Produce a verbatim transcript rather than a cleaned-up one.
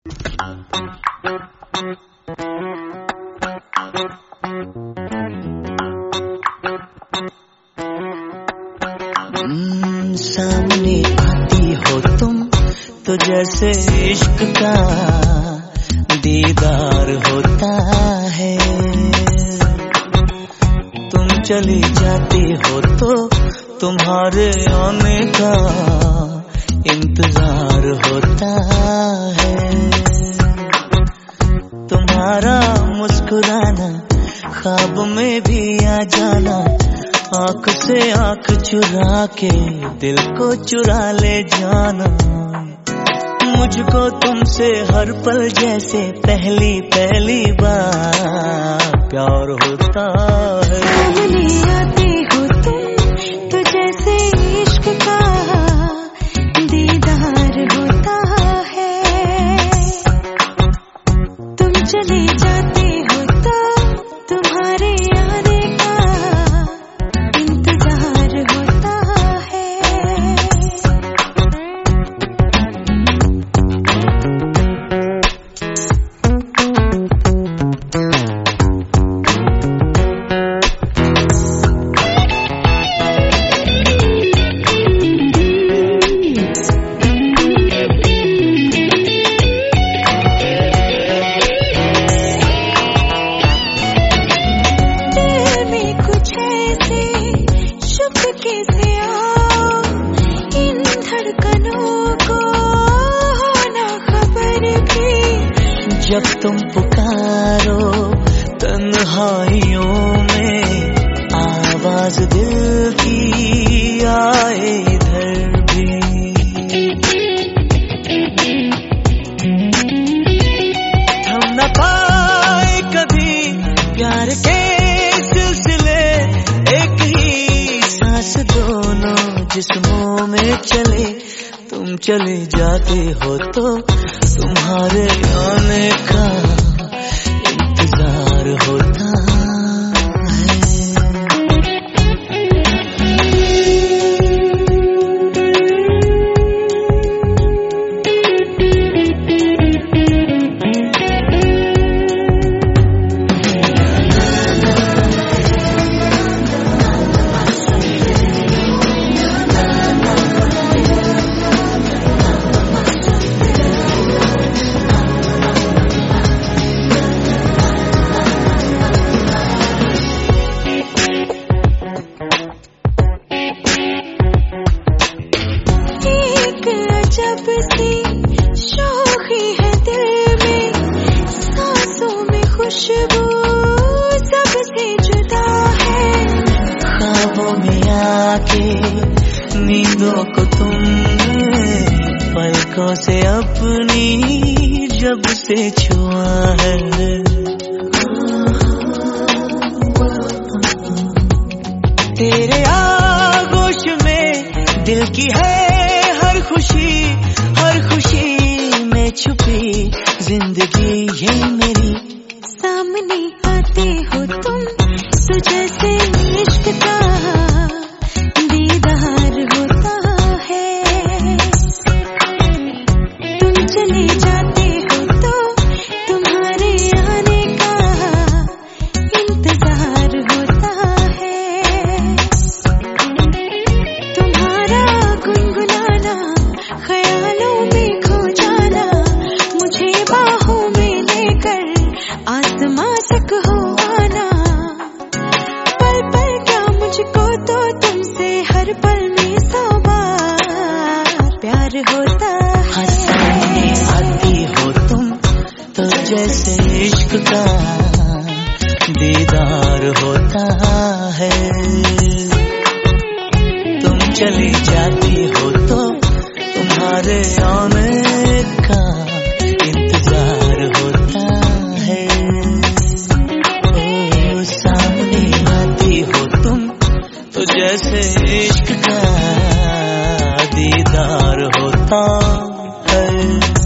सामने आती हो तुम तो जैसे इश्क का दीदार होता है। तुम चली जाती हो तो तुम्हारे आने का इंतजार होता है। तुम्हारा मुस्कुराना ख्वाब में भी आ जाना, आँख से आँख चुरा के दिल को चुरा ले जाना। मुझको तुमसे हर पल जैसे पहली पहली बार प्यार होता है। सामने आते हो तुम तो जैसे इश्क का दीदार होता है। तुम चले जाते हो तो तुम्हारे आने का इंतजार होता है। जब तुम पुकारो तन्हाइयों में, आवाज दिल की आए इधर भी। थम न पाए कभी प्यार के सिलसिले, एक ही सांस दोनों जिस्मों में चले। तुम चले जाते हो तो तुम्हारे आने का इंतजार होता है। जब सी शौकी है दिल में, सांसों में खुशबू सबसे जुदा है। ख्वाबों में आके नींदों को तुमने पलकों से अपनी जब से छुआ है। तेरे आगोश में दिल की है हर खुशी, हर खुशी में छुपी जिंदगी ये मेरी। सामने आते हो तुम तो जैसे इश्क का दीदार होता है। तुम चले जाते हो तो तुम्हारे आने का इंतजार होता है। तुम्हारा गुनगुनाना, ख्यालों में खो जाना, मुझे बाहों में लेकर आसमां तक हो आना। पल पल क्या मुझको तो तुमसे हर पल में सौ बार प्यार होता है। सामने आती हो तुम तो जैसे इश्क का दीदार होता है। तुम चली जाती हो तो तुम्हारे आने का इंतजार होता है। ओ सामने आती हो तुम तो जैसे इश्क का दीदार होता है।